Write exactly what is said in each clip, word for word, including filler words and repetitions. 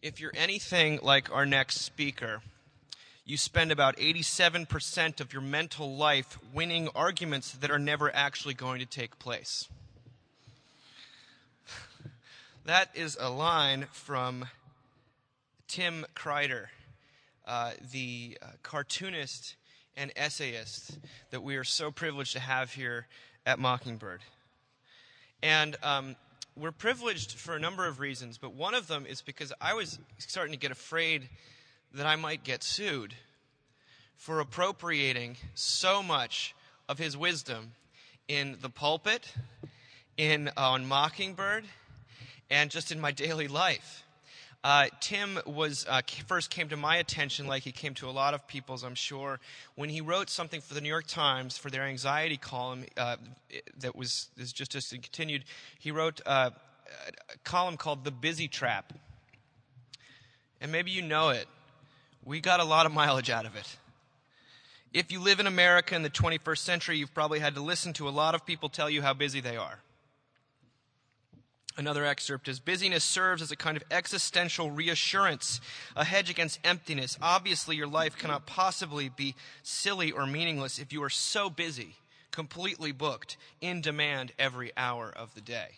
If you're anything like our next speaker, you spend about eighty-seven percent of your mental life winning arguments that are never actually going to take place. That is a line from Tim Kreider, uh, the uh, cartoonist and essayist that we are so privileged to have here at Mockingbird. And um, we're privileged for a number of reasons, but one of them is because I was starting to get afraid that I might get sued for appropriating so much of his wisdom in the pulpit, in uh, on Mockingbird, and just in my daily life. Uh, Tim was uh, first came to my attention, like he came to a lot of people's, I'm sure, when he wrote something for the New York Times for their anxiety column uh, that was is just as continued. He wrote uh, a column called "The Busy Trap," and maybe you know it. We got a lot of mileage out of it. If you live in America in the twenty-first century, you've probably had to listen to a lot of people tell you how busy they are. Another excerpt is, busyness serves as a kind of existential reassurance, a hedge against emptiness. Obviously, your life cannot possibly be silly or meaningless if you are so busy, completely booked, in demand every hour of the day.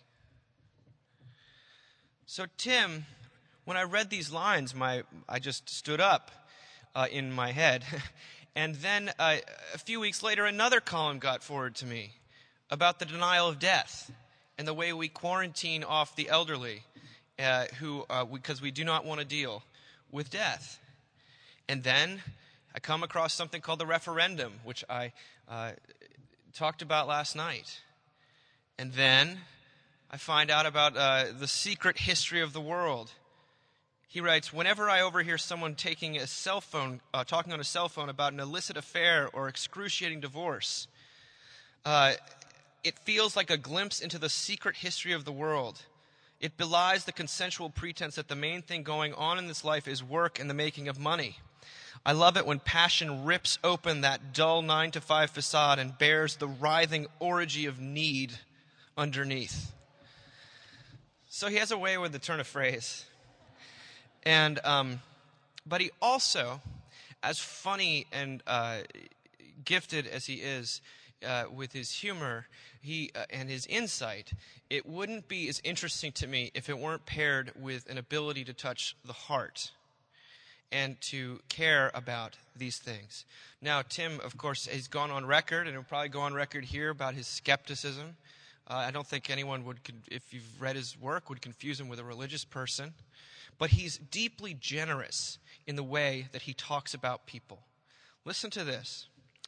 So Tim, when I read these lines, my I just stood up uh, in my head. And then uh, a few weeks later, another column got forwarded to me about the denial of death and the way we quarantine off the elderly uh, who, uh, because we do not want to deal with death. And then I come across something called the referendum, which I uh, talked about last night. And then I find out about uh, the secret history of the world. He writes, whenever I overhear someone taking a cell phone, uh, talking on a cell phone about an illicit affair or excruciating divorce, uh, it feels like a glimpse into the secret history of the world. It belies the consensual pretense that the main thing going on in this life is work and the making of money. I love it when passion rips open that dull nine to five facade and bears the writhing orgy of need underneath. So he has a way with the turn of phrase. And, um, but he also, as funny and uh, gifted as he is uh, with his humor he uh, and his insight, it wouldn't be as interesting to me if it weren't paired with an ability to touch the heart and to care about these things. Now, Tim, of course, has gone on record, and he'll probably go on record here about his skepticism. Uh, I don't think anyone would, if you've read his work, would confuse him with a religious person. But he's deeply generous in the way that he talks about people. Listen to this.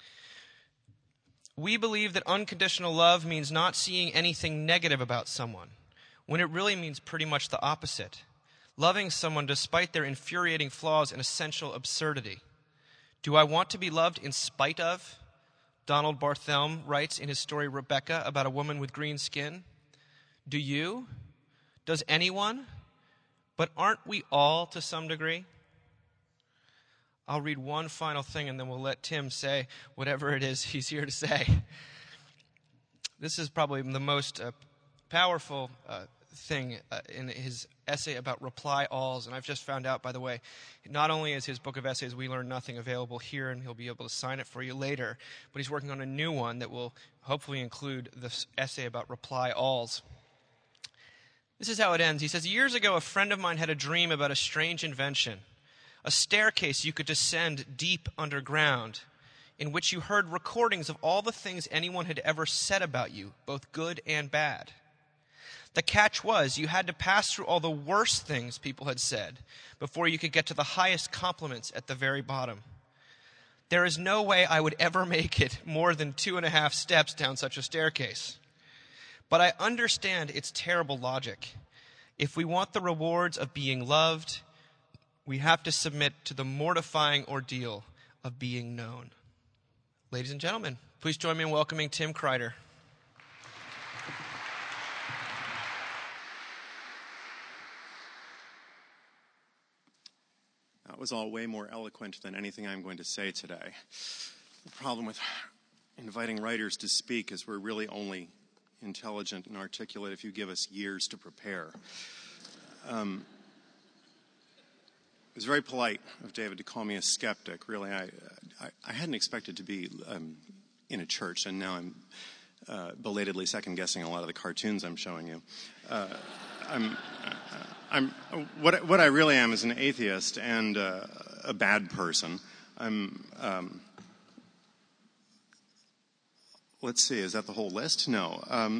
We believe that unconditional love means not seeing anything negative about someone, when it really means pretty much the opposite. Loving someone despite their infuriating flaws and essential absurdity. Do I want to be loved in spite of? Donald Barthelme writes in his story Rebecca about a woman with green skin. Do you? Does anyone? But aren't we all to some degree? I'll read one final thing and then we'll let Tim say whatever it is he's here to say. This is probably the most uh, powerful uh, thing uh, in his essay about reply alls. And I've just found out, by the way, not only is his book of essays, We Learn Nothing, available here, and he'll be able to sign it for you later, but he's working on a new one that will hopefully include this essay about reply alls. This is how it ends. He says, years ago, a friend of mine had a dream about a strange invention, a staircase you could descend deep underground, in which you heard recordings of all the things anyone had ever said about you, both good and bad. The catch was you had to pass through all the worst things people had said before you could get to the highest compliments at the very bottom. There is no way I would ever make it more than two and a half steps down such a staircase. But I understand its terrible logic. If we want the rewards of being loved, we have to submit to the mortifying ordeal of being known. Ladies and gentlemen, please join me in welcoming Tim Kreider. That was all way more eloquent than anything I'm going to say today. The problem with inviting writers to speak is we're really only intelligent and articulate if you give us years to prepare. Um, was very polite of David to call me a skeptic. Really, I I, I hadn't expected to be um, in a church, and now I'm uh, belatedly second-guessing a lot of the cartoons I'm showing you. Uh, I'm, I'm what what I really am is an atheist and uh, a bad person. I'm. Um, let's see, is that the whole list? No. Um,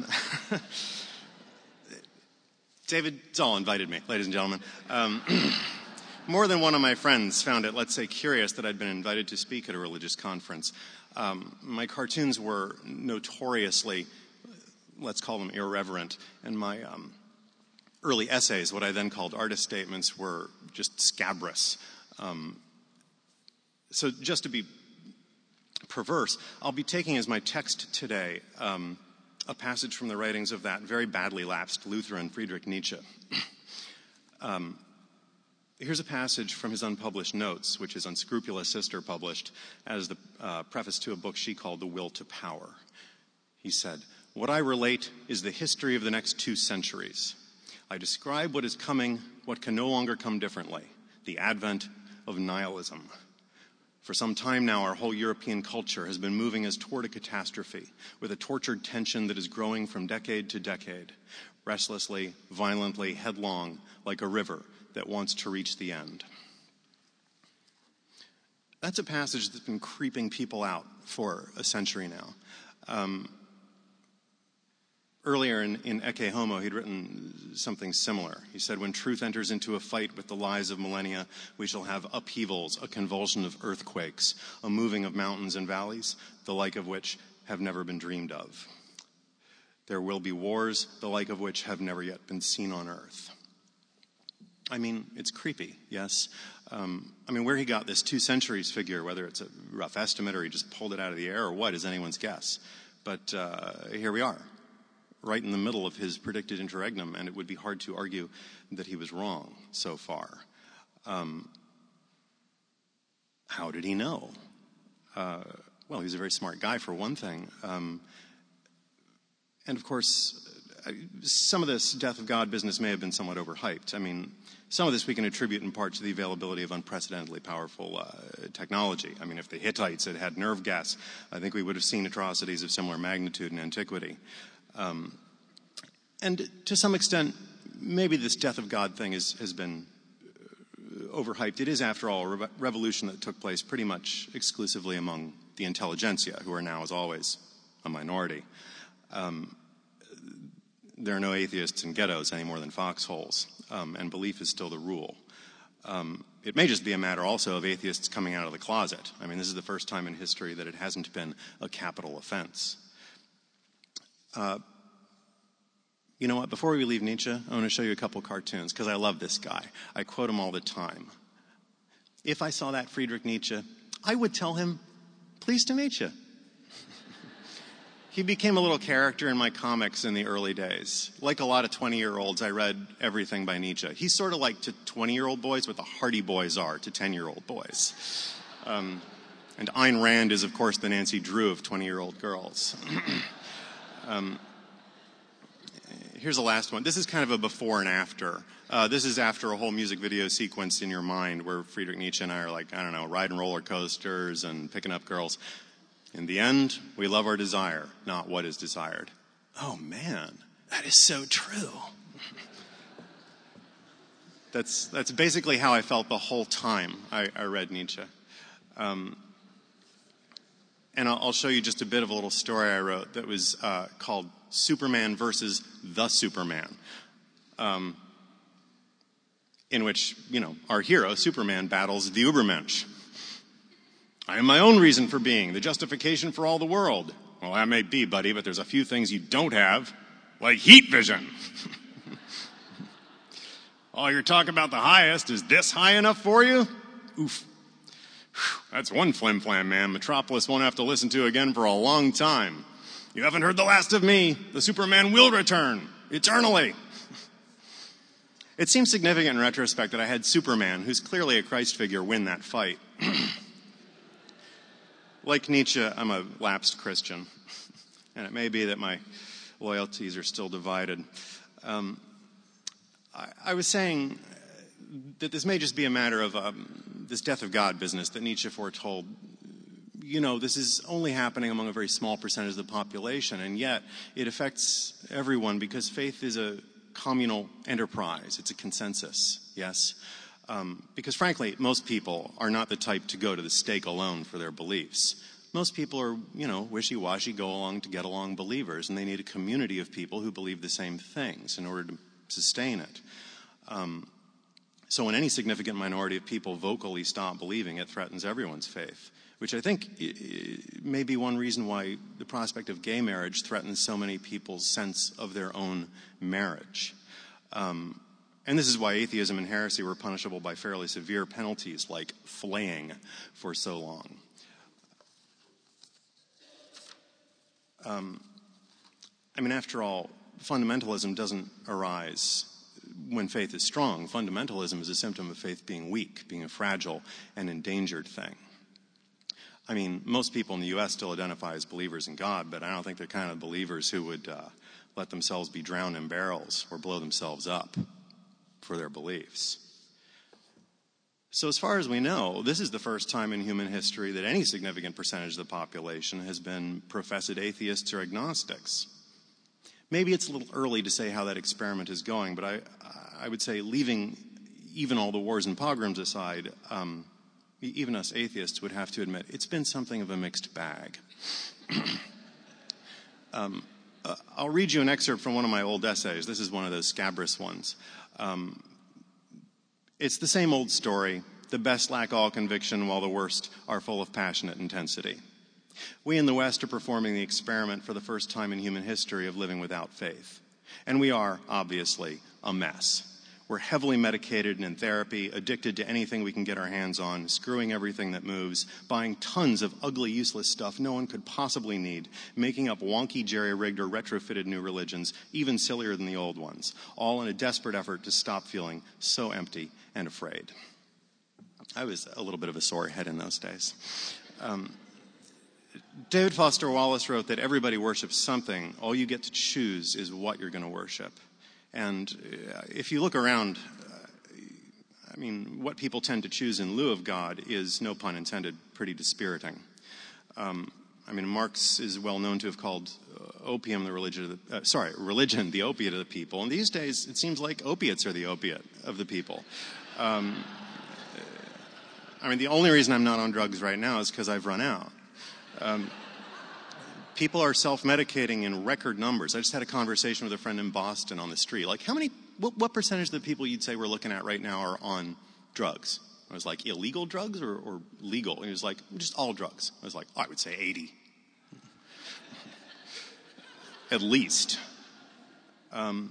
David Zoll invited me, ladies and gentlemen. Um, more than one of my friends found it, let's say, curious that I'd been invited to speak at a religious conference. Um, my cartoons were notoriously, let's call them irreverent, and my um, early essays, what I then called artist statements, were just scabrous. Um, so just to be perverse, I'll be taking as my text today um, a passage from the writings of that very badly lapsed Lutheran Friedrich Nietzsche. um, here's a passage from his unpublished notes, which his unscrupulous sister published as the uh, preface to a book she called The Will to Power. He said, "What I relate is the history of the next two centuries. I describe what is coming, what can no longer come differently, the advent of nihilism. For some time now, our whole European culture has been moving us toward a catastrophe, with a tortured tension that is growing from decade to decade, restlessly, violently, headlong, like a river that wants to reach the end." That's a passage that's been creeping people out for a century now. Um, Earlier in, in Ecce Homo, he'd written something similar. He said, "When truth enters into a fight with the lies of millennia, we shall have upheavals, a convulsion of earthquakes, a moving of mountains and valleys, the like of which have never been dreamed of. There will be wars, the like of which have never yet been seen on earth." I mean, it's creepy, yes? Um, I mean, where he got this two centuries figure, whether it's a rough estimate or he just pulled it out of the air or what, is anyone's guess. But uh, here we are, right in the middle of his predicted interregnum, and it would be hard to argue that he was wrong so far. Um, how did he know? Uh, well, he's a very smart guy, for one thing. Um, and, of course, some of this death of God business may have been somewhat overhyped. I mean, some of this we can attribute in part to the availability of unprecedentedly powerful uh, technology. I mean, if the Hittites had had nerve gas, I think we would have seen atrocities of similar magnitude in antiquity. Um, and to some extent, maybe this death of God thing is, has been overhyped. It is, after all, a re- revolution that took place pretty much exclusively among the intelligentsia, who are now, as always, a minority. Um, there are no atheists in ghettos any more than foxholes, um, and belief is still the rule. Um, it may just be a matter also of atheists coming out of the closet. I mean, this is the first time in history that it hasn't been a capital offense. Uh, you know what? Before we leave Nietzsche, I want to show you a couple cartoons, because I love this guy. I quote him all the time. If I saw that Friedrich Nietzsche, I would tell him, "Pleased to meet you." He became a little character in my comics in the early days. Like a lot of twenty-year-olds, I read everything by Nietzsche. He's sort of like to twenty-year-old boys what the Hardy Boys are to ten-year-old boys. Um, and Ayn Rand is, of course, the Nancy Drew of twenty-year-old girls. um, here's the last one. This is kind of a before and after. Uh, this is after a whole music video sequence in your mind where Friedrich Nietzsche and I are like, I don't know, riding roller coasters and picking up girls. In the end, we love our desire, not what is desired. Oh, man, that is so true. That's that's basically how I felt the whole time I, I read Nietzsche. Um, and I'll, I'll show you just a bit of a little story I wrote that was uh, called Superman versus the Superman, um, in which, you know, our hero, Superman, battles the Ubermensch. I am my own reason for being, the justification for all the world. Well, that may be, buddy, but there's a few things you don't have, like heat vision. All your talk about the highest, is this high enough for you? Oof. That's one flim-flam, man. Metropolis won't have to listen to again for a long time. You haven't heard the last of me. The Superman will return, eternally. It seems significant in retrospect that I had Superman, who's clearly a Christ figure, win that fight. Like Nietzsche, I'm a lapsed Christian, and it may be that my loyalties are still divided. Um, I, I was saying that this may just be a matter of um, this death of God business that Nietzsche foretold. You know, this is only happening among a very small percentage of the population, and yet it affects everyone because faith is a communal enterprise. It's a consensus, yes? Um, because frankly, most people are not the type to go to the stake alone for their beliefs. Most people are, you know, wishy-washy, go along to get along believers, and they need a community of people who believe the same things in order to sustain it. Um, so when any significant minority of people vocally stop believing, it threatens everyone's faith, which I think may be one reason why the prospect of gay marriage threatens so many people's sense of their own marriage. Um, and this is why atheism and heresy were punishable by fairly severe penalties like flaying for so long. Um, I mean, after all, fundamentalism doesn't arise when faith is strong. Fundamentalism is a symptom of faith being weak, being a fragile and endangered thing. I mean, most people in the U S still identify as believers in God, but I don't think they're kind of believers who would uh, let themselves be drowned in barrels or blow themselves up for their beliefs. So as far as we know, this is the first time in human history that any significant percentage of the population has been professed atheists or agnostics. Maybe it's a little early to say how that experiment is going, but I, I would say leaving even all the wars and pogroms aside, um, even us atheists would have to admit it's been something of a mixed bag. um, uh, I'll read you an excerpt from one of my old essays. This is one of those scabrous ones. Um, it's the same old story. The best lack all conviction, while the worst are full of passionate intensity. We in the West are performing the experiment for the first time in human history of living without faith. And we are, obviously, a mess. We're heavily medicated and in therapy, addicted to anything we can get our hands on, screwing everything that moves, buying tons of ugly, useless stuff no one could possibly need, making up wonky, jerry-rigged, or retrofitted new religions, even sillier than the old ones, all in a desperate effort to stop feeling so empty and afraid. I was a little bit of a sore head in those days. Um, David Foster Wallace wrote that everybody worships something. All you get to choose is what you're going to worship. And if you look around, uh, I mean, what people tend to choose in lieu of God is, no pun intended, pretty dispiriting. Um, I mean, Marx is well known to have called uh, opium the religion of the, uh, sorry, religion the opiate of the people. And these days, it seems like opiates are the opiate of the people. Um, I mean, the only reason I'm not on drugs right now is because I've run out. Um, people are self-medicating in record numbers. I just had a conversation with a friend in Boston on the street. Like, how many, what, what percentage of the people you'd say we're looking at right now are on drugs? I was like, illegal drugs or, or legal? And he was like, just all drugs. I was like, oh, I would say eighty. At least. Um,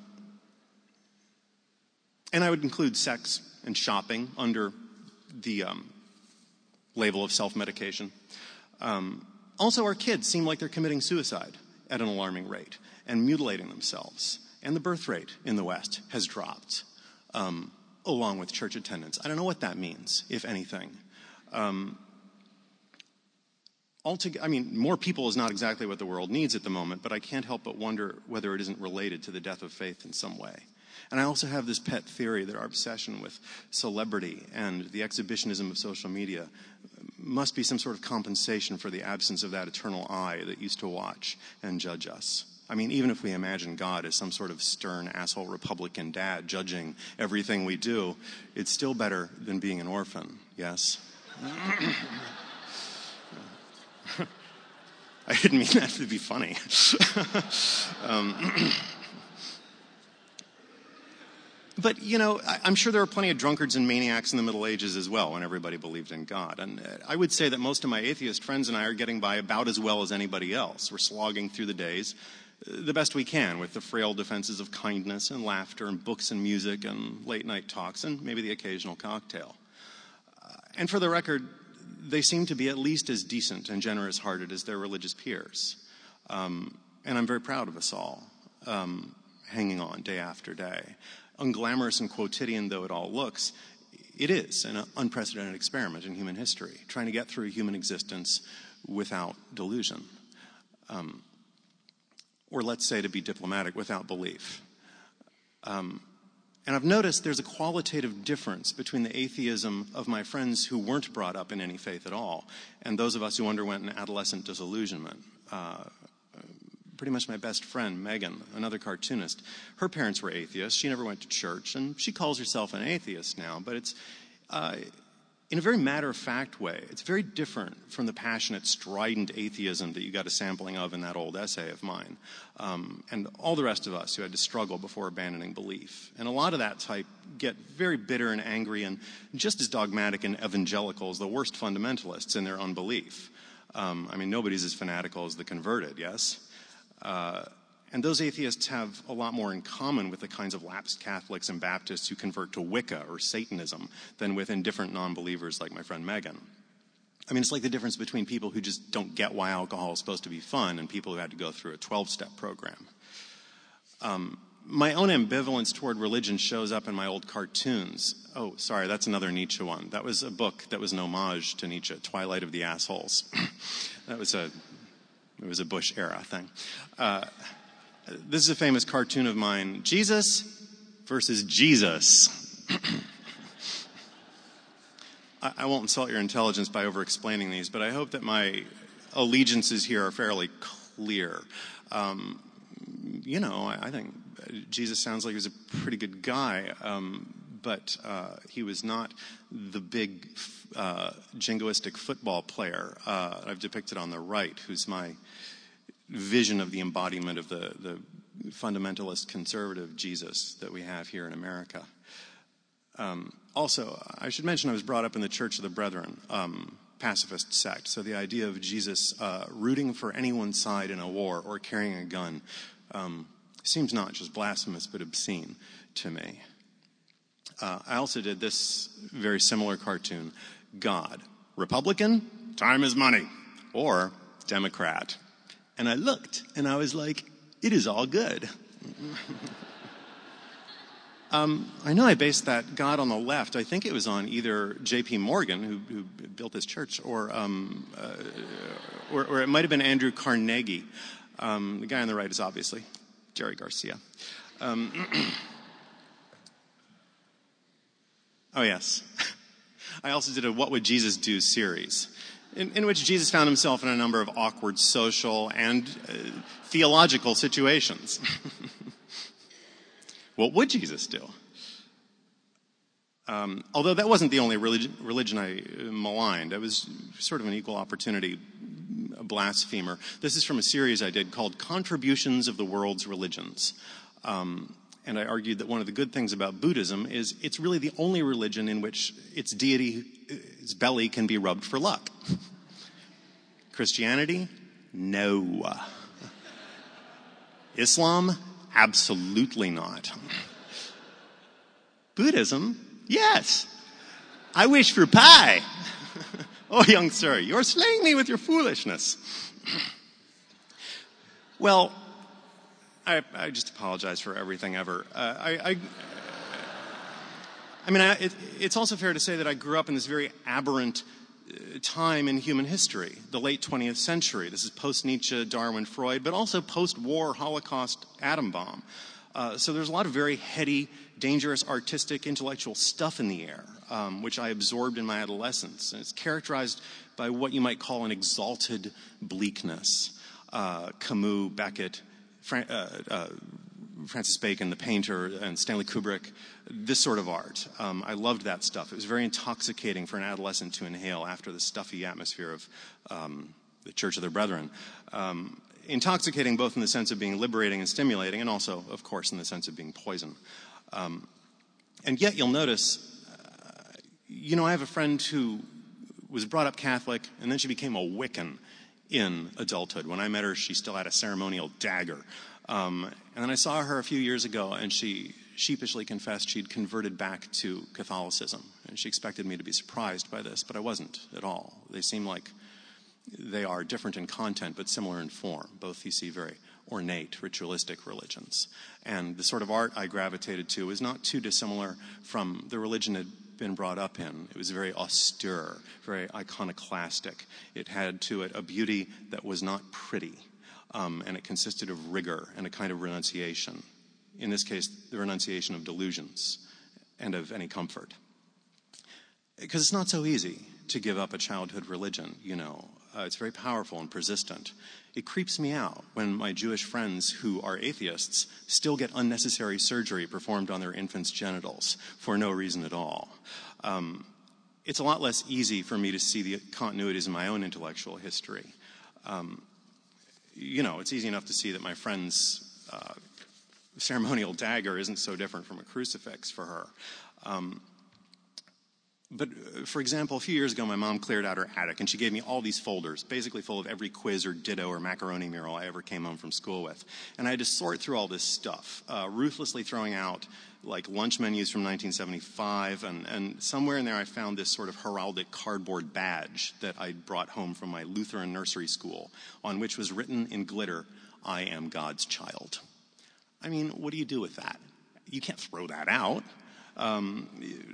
and I would include sex and shopping under the um, label of self-medication. Um, Also, our kids seem like they're committing suicide at an alarming rate and mutilating themselves. And the birth rate in the West has dropped, um, along with church attendance. I don't know what that means, if anything. Um, altogether, I mean, more people is not exactly what the world needs at the moment, but I can't help but wonder whether it isn't related to the death of faith in some way. And I also have this pet theory that our obsession with celebrity and the exhibitionism of social media must be some sort of compensation for the absence of that eternal eye that used to watch and judge us. I mean, even if we imagine God as some sort of stern asshole Republican dad judging everything we do, it's still better than being an orphan, yes? I didn't mean that to be funny. um, But, you know, I'm sure there were plenty of drunkards and maniacs in the Middle Ages as well when everybody believed in God. And I would say that most of my atheist friends and I are getting by about as well as anybody else. We're slogging through the days the best we can with the frail defenses of kindness and laughter and books and music and late-night talks and maybe the occasional cocktail. Uh, and for the record, they seem to be at least as decent and generous-hearted as their religious peers. Um, and I'm very proud of us all, um, hanging on day after day. Unglamorous and quotidian though it all looks, it is an unprecedented experiment in human history, trying to get through human existence without delusion. Um, or let's say, to be diplomatic, without belief. Um, And I've noticed there's a qualitative difference between the atheism of my friends who weren't brought up in any faith at all and those of us who underwent an adolescent disillusionment. Uh, pretty much my best friend, Megan, another cartoonist, her parents were atheists. She never went to church, and she calls herself an atheist now. But it's, uh, in a very matter-of-fact way, it's very different from the passionate, strident atheism that you got a sampling of in that old essay of mine, um, and all the rest of us who had to struggle before abandoning belief. And a lot of that type get very bitter and angry and just as dogmatic and evangelical as the worst fundamentalists in their unbelief. Um, I mean, nobody's as fanatical as the converted, yes? Uh, and those atheists have a lot more in common with the kinds of lapsed Catholics and Baptists who convert to Wicca or Satanism than with indifferent non-believers like my friend Megan. I mean, it's like the difference between people who just don't get why alcohol is supposed to be fun and people who had to go through a twelve-step program. Um, my own ambivalence toward religion shows up in my old cartoons. Oh, sorry, that's another Nietzsche one. That was a book that was an homage to Nietzsche, Twilight of the Assholes. That was a, it was a Bush-era thing. Uh, This is a famous cartoon of mine, Jesus versus Jesus. I, I won't insult your intelligence by over-explaining these, but I hope that my allegiances here are fairly clear. Um, you know, I, I think Jesus sounds like he was a pretty good guy, um, but uh, he was not the big uh, jingoistic football player uh, I've depicted on the right, who's my vision of the embodiment of the, the fundamentalist conservative Jesus that we have here in America. Um, also, I should mention I was brought up in the Church of the Brethren, um, pacifist sect. So the idea of Jesus uh, rooting for anyone's side in a war or carrying a gun um, seems not just blasphemous but obscene to me. Uh, I also did this very similar cartoon, God, Republican, time is money, or Democrat. And I looked, and I was like, it is all good. um, I know I based that God on the left. I think it was on either J P Morgan, who, who built this church, or, um, uh, or, or it might have been Andrew Carnegie. Um, the guy on the right is obviously Jerry Garcia. Um, oh, yes. I also did a What Would Jesus Do series. In, in which Jesus found himself in a number of awkward social and uh, theological situations. What would Jesus do? Um, although that wasn't the only religion, religion I maligned. I was sort of an equal opportunity blasphemer. This is from a series I did called Contributions of the World's Religions. Um, and I argued that one of the good things about Buddhism is it's really the only religion in which its deity, its belly can be rubbed for luck. Christianity? No. Islam? Absolutely not. Buddhism? Yes. I wish for pie. Oh, young sir, you're slaying me with your foolishness. Well, I, I just apologize for everything ever. Uh, I, I, I mean, I, it, it's also fair to say that I grew up in this very aberrant uh, time in human history, the late twentieth century. This is post-Nietzsche, Darwin, Freud, but also post-war Holocaust atom bomb. Uh, so there's a lot of very heady, dangerous, artistic, intellectual stuff in the air, um, which I absorbed in my adolescence. And it's characterized by what you might call an exalted bleakness. Uh, Camus, Beckett, Fran- uh, uh, Francis Bacon, the painter, and Stanley Kubrick, this sort of art. Um, I loved that stuff. It was very intoxicating for an adolescent to inhale after the stuffy atmosphere of um, the Church of the Brethren. Um, intoxicating both in the sense of being liberating and stimulating, and also, of course, in the sense of being poison. Um, and yet you'll notice, uh, you know, I have a friend who was brought up Catholic, and then she became a Wiccan in adulthood. When I met her, she still had a ceremonial dagger. Um, and then I saw her a few years ago, and she sheepishly confessed she'd converted back to Catholicism. And she expected me to be surprised by this, but I wasn't at all. They seem like they are different in content, but similar in form. Both, you see, very ornate, ritualistic religions. And the sort of art I gravitated to was not too dissimilar from the religion had been brought up in. It was very austere, very iconoclastic. It had to it a beauty that was not pretty, um, and it consisted of rigor and a kind of renunciation. In this case, the renunciation of delusions and of any comfort. Because it's not so easy to give up a childhood religion, you know. Uh, it's very powerful and persistent. It creeps me out when my Jewish friends who are atheists still get unnecessary surgery performed on their infants' genitals for no reason at all. Um, it's a lot less easy for me to see the continuities in my own intellectual history. Um, you know, it's easy enough to see that my friend's uh, ceremonial dagger isn't so different from a crucifix for her. Um, But, for example, a few years ago, my mom cleared out her attic, and she gave me all these folders, basically full of every quiz or ditto or macaroni mural I ever came home from school with. And I had to sort through all this stuff, uh, ruthlessly throwing out, like, lunch menus from nineteen seventy-five, and, and somewhere in there I found this sort of heraldic cardboard badge that I'd brought home from my Lutheran nursery school, on which was written in glitter, "I am God's child." I mean, what do you do with that? You can't throw that out. Um...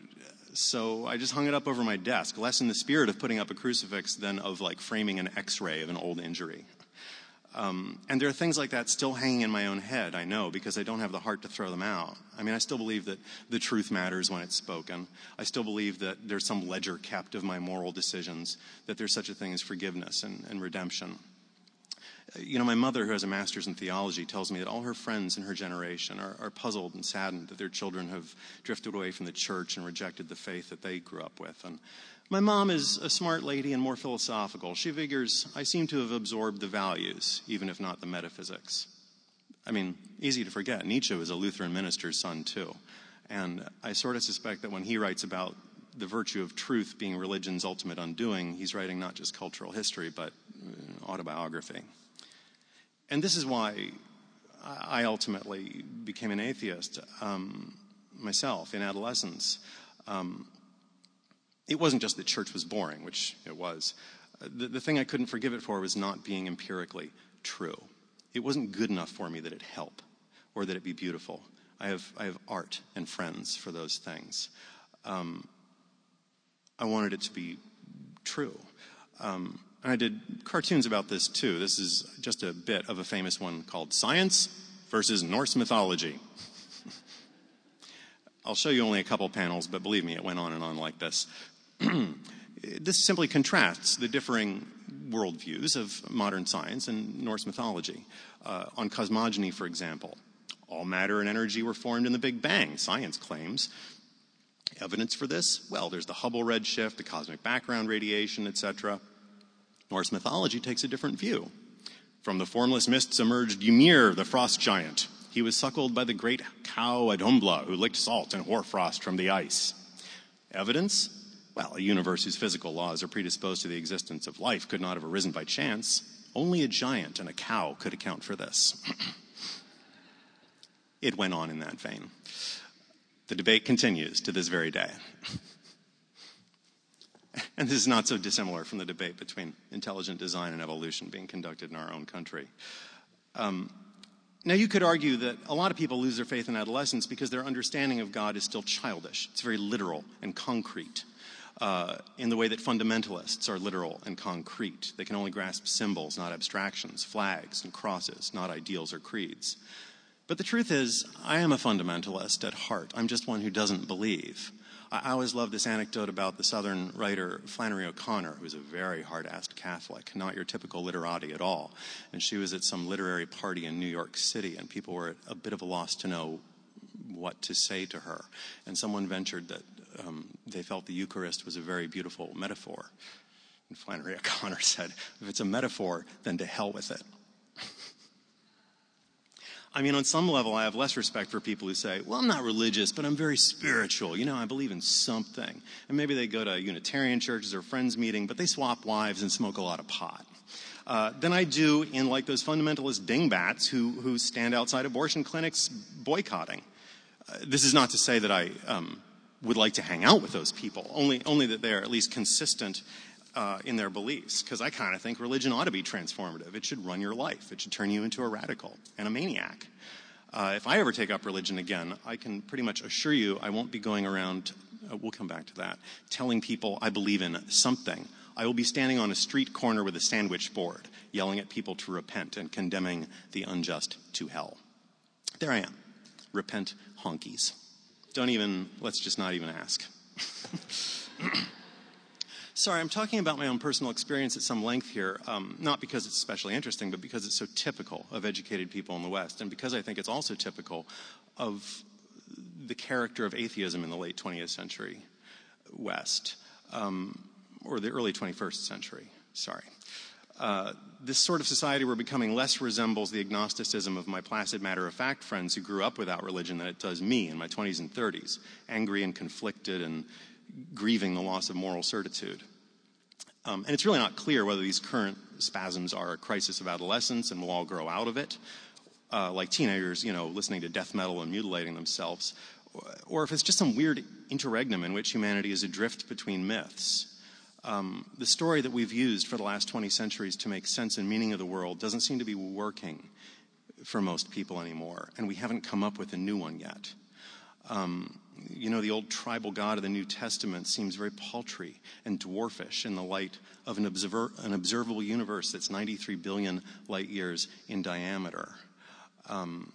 So I just hung it up over my desk, less in the spirit of putting up a crucifix than of, like, framing an x-ray of an old injury. Um, and there are things like that still hanging in my own head, I know, because I don't have the heart to throw them out. I mean, I still believe that the truth matters when it's spoken. I still believe that there's some ledger kept of my moral decisions, that there's such a thing as forgiveness and, and redemption. You know, my mother, who has a master's in theology, tells me that all her friends in her generation are, are puzzled and saddened that their children have drifted away from the church and rejected the faith that they grew up with. And my mom is a smart lady and more philosophical. She figures I seem to have absorbed the values, even if not the metaphysics. I mean, easy to forget, Nietzsche was a Lutheran minister's son, too. And I sort of suspect that when he writes about the virtue of truth being religion's ultimate undoing, he's writing not just cultural history, but autobiography. And this is why I ultimately became an atheist um, myself in adolescence. Um, it wasn't just that church was boring, which it was. The, the thing I couldn't forgive it for was not being empirically true. It wasn't good enough for me that it help or that it be beautiful. I have I have art and friends for those things. Um, I wanted it to be true. Um, And I did cartoons about this, too. This is just a bit of a famous one called Science versus Norse Mythology. I'll show you only a couple panels, but believe me, it went on and on like this. This simply contrasts the differing worldviews of modern science and Norse mythology. Uh, on cosmogony, for example, all matter and energy were formed in the Big Bang, science claims. Evidence for this? Well, there's the Hubble redshift, the cosmic background radiation, et cetera. Norse mythology takes a different view. From the formless mists emerged Ymir, the frost giant. He was suckled by the great cow Adumbla, who licked salt and hoarfrost from the ice. Evidence? Well, a universe whose physical laws are predisposed to the existence of life could not have arisen by chance. Only a giant and a cow could account for this. It went on in that vein. The debate continues to this very day. And this is not so dissimilar from the debate between intelligent design and evolution being conducted in our own country. Um, now, you could argue that a lot of people lose their faith in adolescence because their understanding of God is still childish. It's very literal and concrete, uh, in the way that fundamentalists are literal and concrete. They can only grasp symbols, not abstractions, flags and crosses, not ideals or creeds. But the truth is, I am a fundamentalist at heart. I'm just one who doesn't believe. I always love this anecdote about the Southern writer Flannery O'Connor, who's a very hard-assed Catholic, not your typical literati at all. And she was at some literary party in New York City, and people were at a bit of a loss to know what to say to her. And someone ventured that um, they felt the Eucharist was a very beautiful metaphor. And Flannery O'Connor said, if it's a metaphor, then to hell with it. I mean, on some level, I have less respect for people who say, well, I'm not religious, but I'm very spiritual. You know, I believe in something. And maybe they go to Unitarian churches or friends meeting, but they swap wives and smoke a lot of pot. Uh, than I do in, like, those fundamentalist dingbats who, who stand outside abortion clinics boycotting. Uh, this is not to say that I um, would like to hang out with those people, only, only that they are at least consistent Uh, in their beliefs, because I kind of think religion ought to be transformative. It should run your life. It should turn you into a radical and a maniac. Uh, if I ever take up religion again, I can pretty much assure you I won't be going around, uh, we'll come back to that, telling people I believe in something. I will be standing on a street corner with a sandwich board, yelling at people to repent and condemning the unjust to hell. There I am. Repent, honkies. Don't even, let's just not even ask. Sorry, I'm talking about my own personal experience at some length here, um, not because it's especially interesting, but because it's so typical of educated people in the West, and because I think it's also typical of the character of atheism in the late twentieth century West, um, or the early twenty-first century, sorry. Uh, this sort of society we're becoming less resembles the agnosticism of my placid matter-of-fact friends who grew up without religion than it does me in my twenties and thirties, angry and conflicted and grieving the loss of moral certitude. Um, and it's really not clear whether these current spasms are a crisis of adolescence and we'll all grow out of it, uh, like teenagers, you know, listening to death metal and mutilating themselves, or, or if it's just some weird interregnum in which humanity is adrift between myths. Um, the story that we've used for the last twenty centuries to make sense and meaning of the world doesn't seem to be working for most people anymore, and we haven't come up with a new one yet. Um, you know, the old tribal God of the New Testament seems very paltry and dwarfish in the light of an, observer, an observable universe that's ninety-three billion light years in diameter. Um,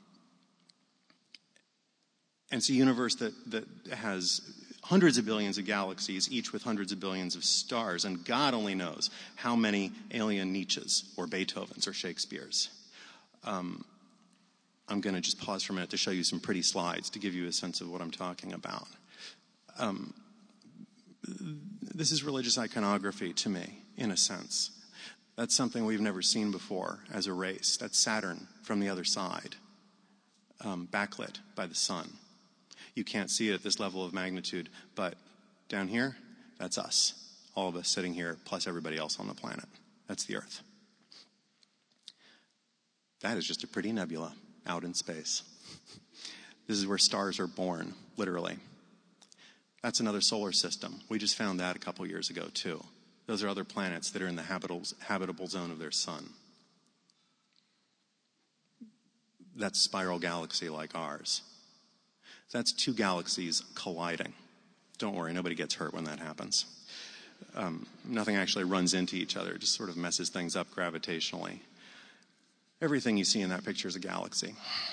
and it's a universe that, that has hundreds of billions of galaxies, each with hundreds of billions of stars, and God only knows how many alien Nietzsches or Beethovens or Shakespeare's. Um, I'm going to just pause for a minute to show you some pretty slides to give you a sense of what I'm talking about. Um, this is religious iconography to me, in a sense. That's something we've never seen before as a race. That's Saturn from the other side, um, backlit by the sun. You can't see it at this level of magnitude, but down here, that's us. All of us sitting here, plus everybody else on the planet. That's the Earth. That is just a pretty nebula out in space. This is where stars are born, literally. That's another solar system. We just found that a couple years ago, too. Those are other planets that are in the habitable, habitable zone of their sun. That's a spiral galaxy like ours. That's two galaxies colliding. Don't worry, nobody gets hurt when that happens. Um, nothing actually runs into each other. It just sort of messes things up gravitationally. Everything you see in that picture is a galaxy.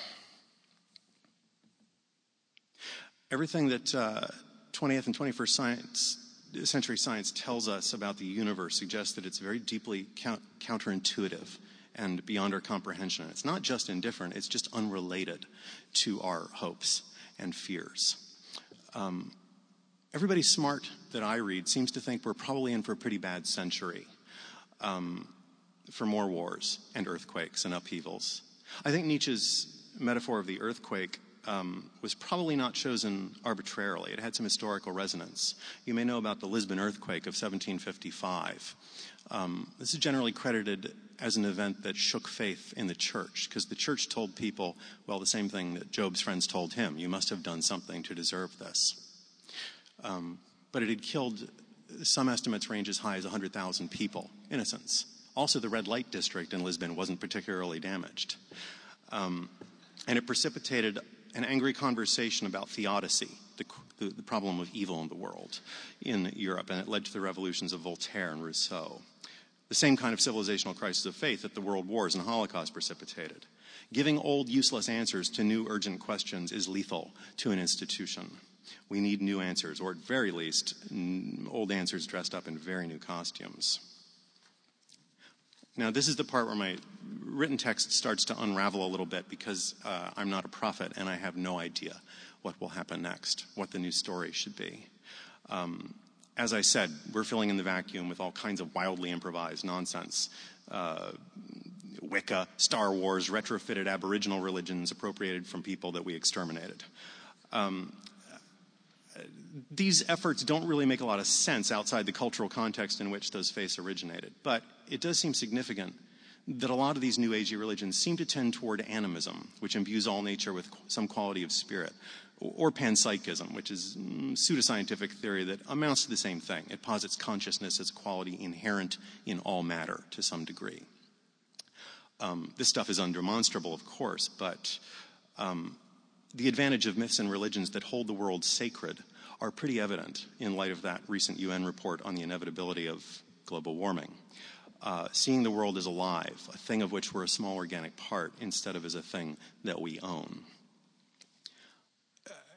Everything that uh, twentieth and twenty-first science, century science tells us about the universe suggests that it's very deeply count- counterintuitive and beyond our comprehension. It's not just indifferent, it's just unrelated to our hopes and fears. Um, everybody smart that I read seems to think we're probably in for a pretty bad century. Um, for more wars and earthquakes and upheavals. I think Nietzsche's metaphor of the earthquake um, was probably not chosen arbitrarily. It had some historical resonance. You may know about the Lisbon earthquake of seventeen fifty-five. Um, this is generally credited as an event that shook faith in the church, because the church told people, well, the same thing that Job's friends told him: you must have done something to deserve this. Um, but it had killed, some estimates range as high as one hundred thousand people, innocents. Also, the red light district in Lisbon wasn't particularly damaged. Um, and it precipitated an angry conversation about theodicy, the, the, the problem of evil in the world, in Europe, and it led to the revolutions of Voltaire and Rousseau. The same kind of civilizational crisis of faith that the world wars and Holocaust precipitated. Giving old, useless answers to new, urgent questions is lethal to an institution. We need new answers, or at very least, n- old answers dressed up in very new costumes. Now, this is the part where my written text starts to unravel a little bit, because uh, I'm not a prophet and I have no idea what will happen next, what the new story should be. Um, as I said, we're filling in the vacuum with all kinds of wildly improvised nonsense. Uh, Wicca, Star Wars, retrofitted Aboriginal religions appropriated from people that we exterminated. Um, These efforts don't really make a lot of sense outside the cultural context in which those faiths originated. But it does seem significant that a lot of these New Agey religions seem to tend toward animism, which imbues all nature with some quality of spirit, or panpsychism, which is pseudoscientific theory that amounts to the same thing. It posits consciousness as a quality inherent in all matter to some degree. Um, this stuff is undemonstrable, of course, but um, the advantage of myths and religions that hold the world sacred are pretty evident in light of that recent U N report on the inevitability of global warming. Uh, seeing the world as alive, a thing of which we're a small organic part, instead of as a thing that we own.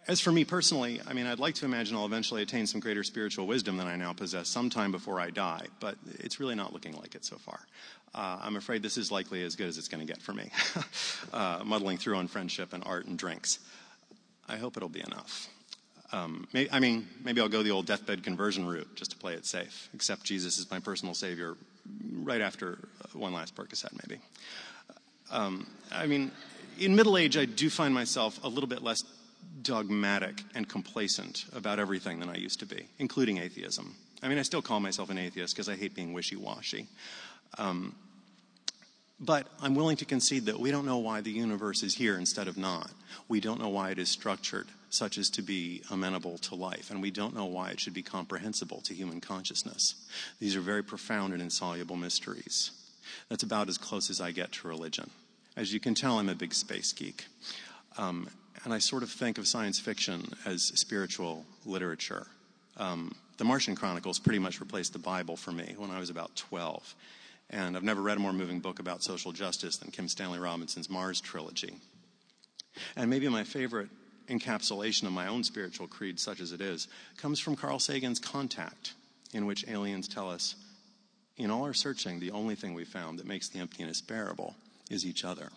as for me personally, I mean, I'd like to imagine I'll eventually attain some greater spiritual wisdom than I now possess sometime before I die, but it's really not looking like it so far. Uh, I'm afraid this is likely as good as it's going to get for me, uh, muddling through on friendship and art and drinks. I hope it'll be enough. Um, may, I mean, maybe I'll go the old deathbed conversion route just to play it safe, accept Jesus as my personal Savior right after one last Percocet, maybe. Um, I mean, in middle age, I do find myself a little bit less dogmatic and complacent about everything than I used to be, including atheism. I mean, I still call myself an atheist because I hate being wishy-washy. Um, but I'm willing to concede that we don't know why the universe is here instead of not. We don't know why it is structured such as to be amenable to life, and we don't know why it should be comprehensible to human consciousness. These are very profound and insoluble mysteries. That's about as close as I get to religion. As you can tell, I'm a big space geek. Um, and I sort of think of science fiction as spiritual literature. Um, the Martian Chronicles pretty much replaced the Bible for me when I was about twelve. And I've never read a more moving book about social justice than Kim Stanley Robinson's Mars trilogy. And maybe my favorite encapsulation of my own spiritual creed, such as it is, comes from Carl Sagan's Contact, in which aliens tell us, in all our searching, the only thing we found that makes the emptiness bearable is each other.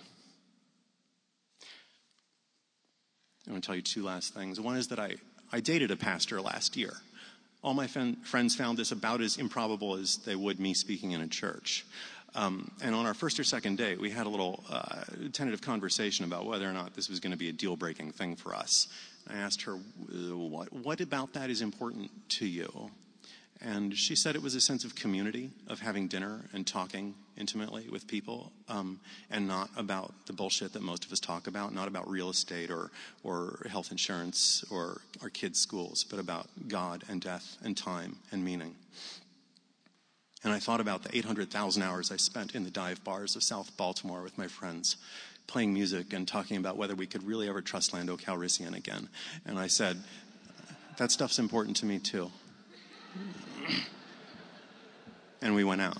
I want to tell you two last things. One is that I, I dated a pastor last year. All my fen- friends found this about as improbable as they would me speaking in a church. Um, and on our first or second date, we had a little uh, tentative conversation about whether or not this was going to be a deal-breaking thing for us. I asked her, what, what about that is important to you? And she said it was a sense of community, of having dinner and talking intimately with people, um, and not about the bullshit that most of us talk about, not about real estate or, or health insurance or our kids' schools, but about God and death and time and meaning. And I thought about the eight hundred thousand hours I spent in the dive bars of South Baltimore with my friends, playing music and talking about whether we could really ever trust Lando Calrissian again. And I said, that stuff's important to me too. And we went out.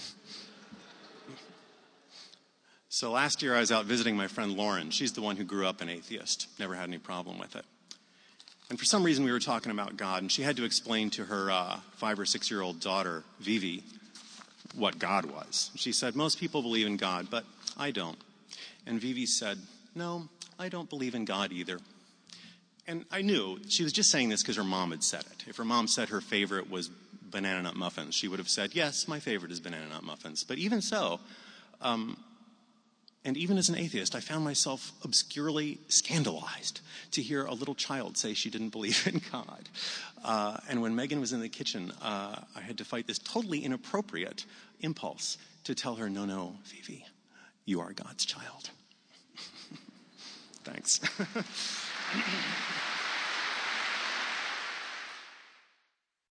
So last year I was out visiting my friend Lauren. She's the one who grew up an atheist, never had any problem with it. And for some reason we were talking about God, and she had to explain to her uh, five or six-year-old daughter, Vivi, what God was. She said, most people believe in God, but I don't. And Vivi said, no, I don't believe in God either. And I knew she was just saying this because her mom had said it. If her mom said her favorite was banana nut muffins, she would have said, yes, my favorite is banana nut muffins. But even so, um, and even as an atheist, I found myself obscurely scandalized to hear a little child say she didn't believe in God. Uh, and when Megan was in the kitchen, uh, I had to fight this totally inappropriate impulse to tell her, no, no, Vivi, you are God's child. Thanks.